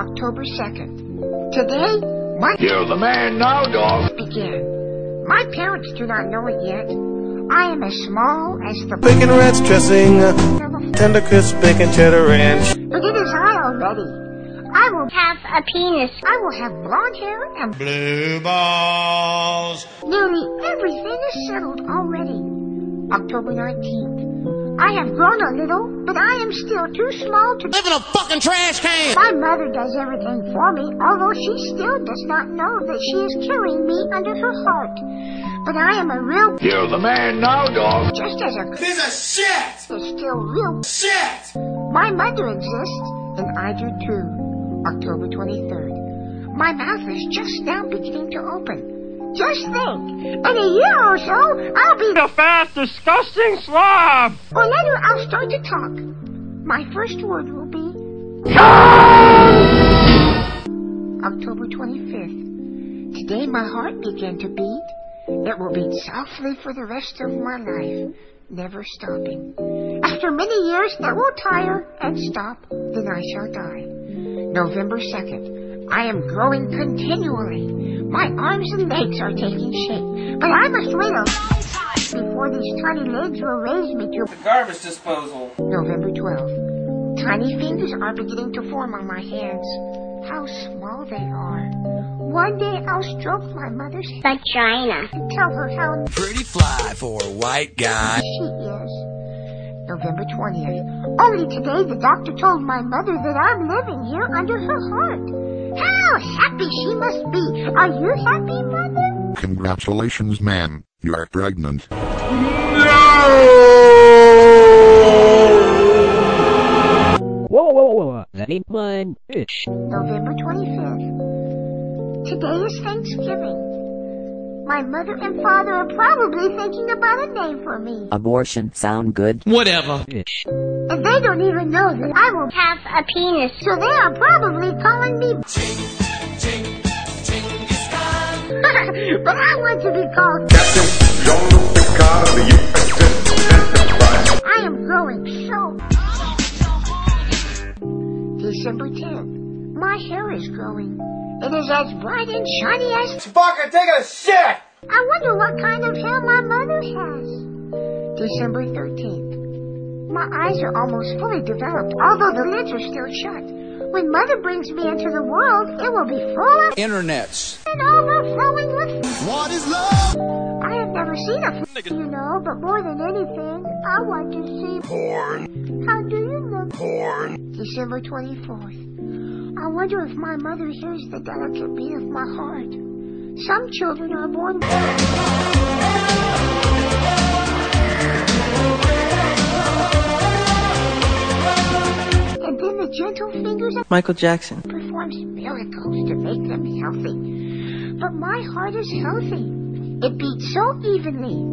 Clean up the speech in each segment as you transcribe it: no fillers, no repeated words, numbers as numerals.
October 2nd. Today, You're the man now, dog. began. My parents do not know it yet. I am as small as the Bacon ranch dressing, of tender crisp bacon cheddar ranch. but it is I already. I will Have a penis. I will have blonde hair and Blue balls. nearly everything is settled already. October 19th. I have grown a little, but I am still too small to Live in a fucking trash can. My mother does everything for me, although she still does not know that she is carrying me under her heart. But I am a real You're the man now, dog. just as a Piece of shit. is still real. Shit. My mother exists, and I do too. October 23rd. My mouth is just now beginning to open. Just think, in a year or so, I'll be The fat, disgusting slob. or later I'll start to talk. My first word will be October 25th. Today my heart began to beat. It will beat softly for the rest of my life, never stopping. After many years, it will tire and stop, then I shall die. November 2nd. I am growing continually. My arms and legs are taking shape, but I must wait a long time before these tiny legs will raise me to Garbage disposal. November 12th. Tiny fingers are beginning to form on my hands. How small they are. One day I'll stroke my mother's head Vagina. and tell her how Pretty fly for a white guy. she is. November 20th. Only today the doctor told my mother that I'm living here under her heart. How happy she must be. Are you happy, Mother? Congratulations, ma'am. You are pregnant. Whoa, that ain't mine, bitch. November 25th. Today is Thanksgiving. My mother and father are probably thinking about a name for me. Abortion sound good? Whatever. Bitch. And they don't even know that I will Have a penis. so they are probably calling me but I want to be called Captain Jean-Luc Picard of the USS Enterprise. I am growing so December 10th. My hair is growing. It is as bright and shiny as Fucking take a shit! I wonder what kind of hair my mother has. December 13th. My eyes are almost fully developed, although the lids are still shut. When Mother brings me into the world, it will be full of Internets. and overflowing with. What is love? I have never seen a but more than anything, I want to see Porn. How do you look? Porn. December 24th. I wonder if my mother hears the delicate beat of my heart. Some children are born. And then the gentle fingers of Michael Jackson. performs miracles to make them healthy. But my heart is healthy. It beats so evenly.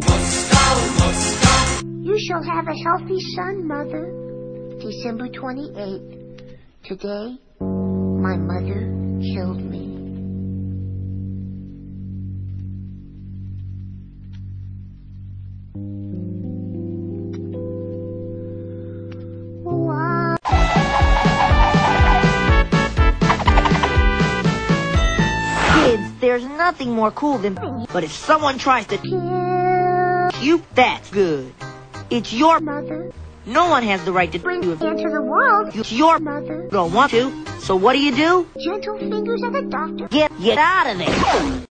You shall have a healthy son, Mother. December 28th. Today, my mother killed me. Wow. Kids, there's nothing more cool than. But if someone tries to Kill you, that's good. It's your. Mother. No one has the right to Bring do me it. into the world. It's your. Mother. You don't want to. So what do? Gentle fingers of a doctor. Get out of there.